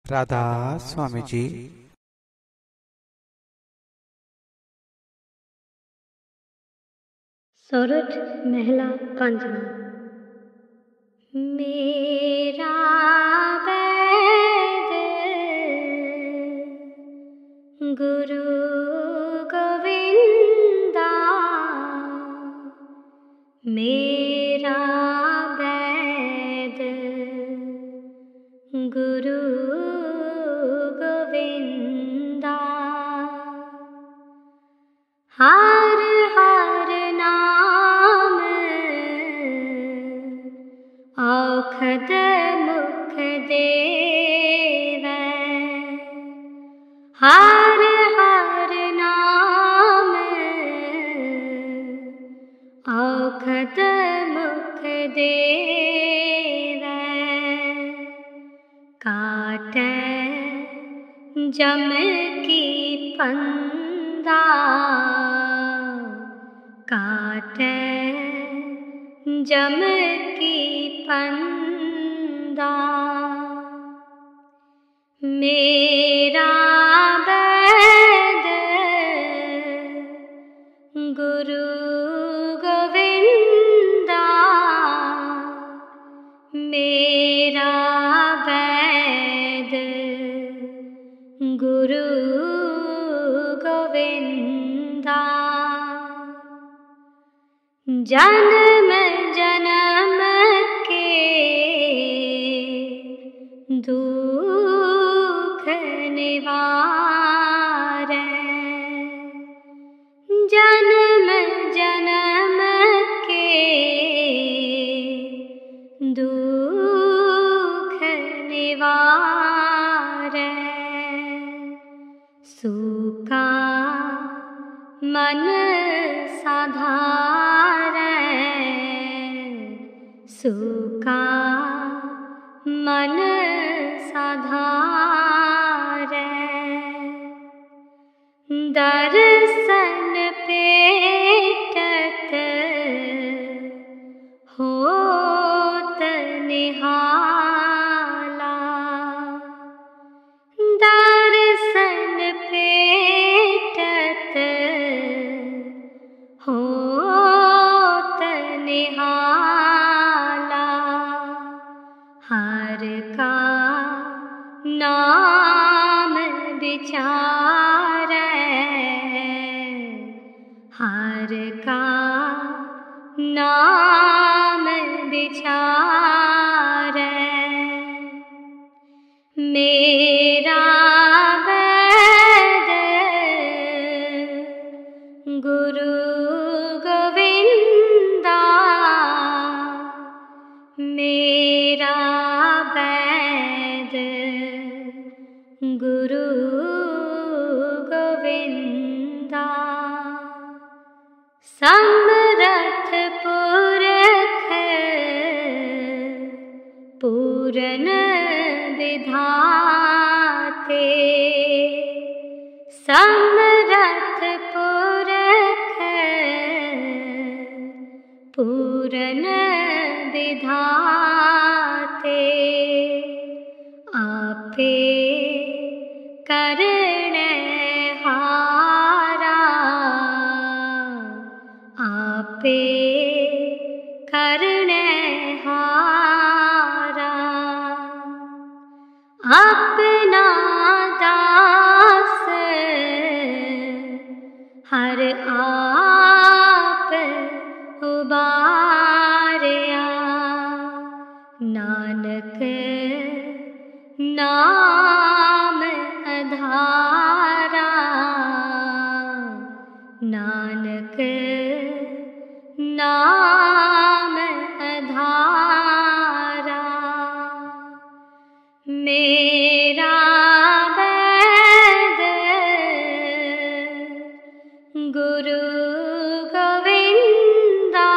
राधा स्वामी जी। सोरठ महला पंचम। मेरा वैद गुरु गोविंदा, मेरा वैद गुरु गोविंदा। हर हर नाम औखद मुख देवै, हर हर नाम औखद मुख देवै। काटै जम की फंदा, काटै जम की फंदा। मेरा वैद गुरु गोविंदा, मेरा वैद गुरु गोविंदा। जन्म जन्म के दुख निवारै, जन्म जन्म के दुख निवारै। सूखा मन साधारै, सूखा मन साधारै। दर्शन पेटत होत निहाला, दर्शन पेटत होत निहाला। हर का नाम विचारै, हर का नाम विचारै। मेरा वैद गुरु गोविंदा, मेरा वैद गुरु गोविंदा। समरथ पुरख पूरन विधाते, समरथ पुरख पूरन विधाते। आपे करणहारा, आपे करणहारा। अपना दास हर आप उबारया, नानक नाम आधारा, नानक नाम आधारा। मेरा वैद गुरु गोविंदा,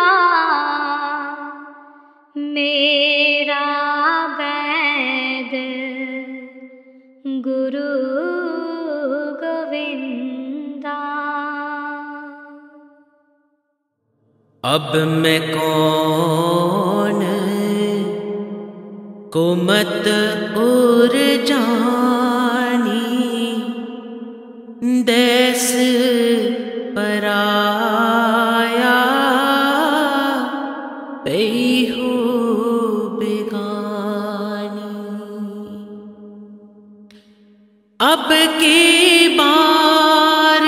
मेरा वैद गुरु गोविंदा। अब मैं कौन को मत उर जानी देस पराया पेहू बेगानी। अब की बार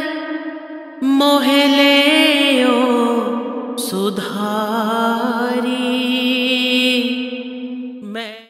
मोह ले ओ सुधारी